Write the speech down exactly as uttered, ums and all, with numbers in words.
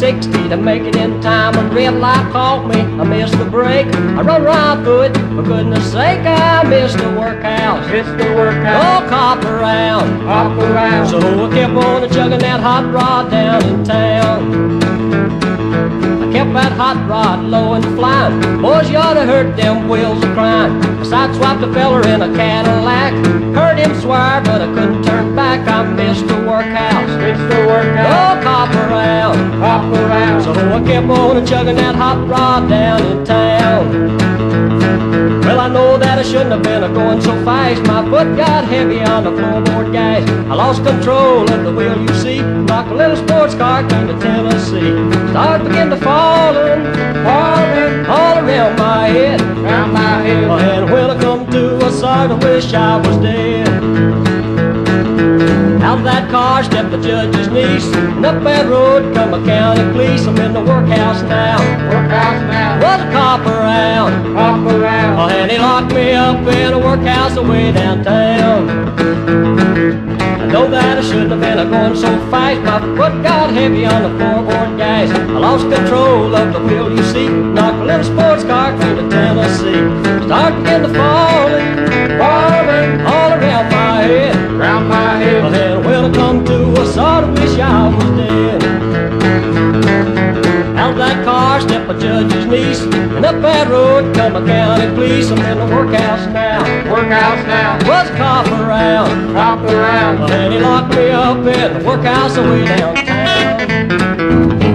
sixty to make it in time. When red light caught me, I missed the break. I run right through it, for goodness sake, I missed the workhouse. Missed the workhouse. Oh, cop around, Hop around. so I kept on chugging that hot rod down in town. I kept that hot rod low and flying. Boys, you ought to heard them wheels a crying. I sideswiped a feller in a Cadillac. Heard him swear, but I couldn't turn back. I missed the workhouse. Missed the workhouse. Oh, cop around, Hop around. so I kept on chugging that hot rod down in town. Well, I know that I shouldn't have been a-going so fast. My foot got heavy on the floorboard gas. I lost control of the wheel, you see. Knocked a little sports car into Tennessee. Stars began to falling, falling all around my head. Round my head. And when I come to, I started to wish I was dead. Out of that car stepped the judge's niece, and up that road come a county police. I'm in the workhouse now. Workhouse now. Was a cop around, Hop around. oh, and he locked me up in a workhouse away downtown. I know that I shouldn't have been a-going so fast. My foot got heavy on the floorboard gas. I lost control of the wheel, you see. Knocked a little sports car clear to Tennessee. Start began to falling, falling all around my head. Round my head. Well, then when I come to, I sort of wish I was dead. Out of that car stepped a judge's niece, and up that road come a county police. I'm in the workhouse now. Workhouse now. Was a cop around, Hop around. well, then he locked me up in the workhouse away downtown.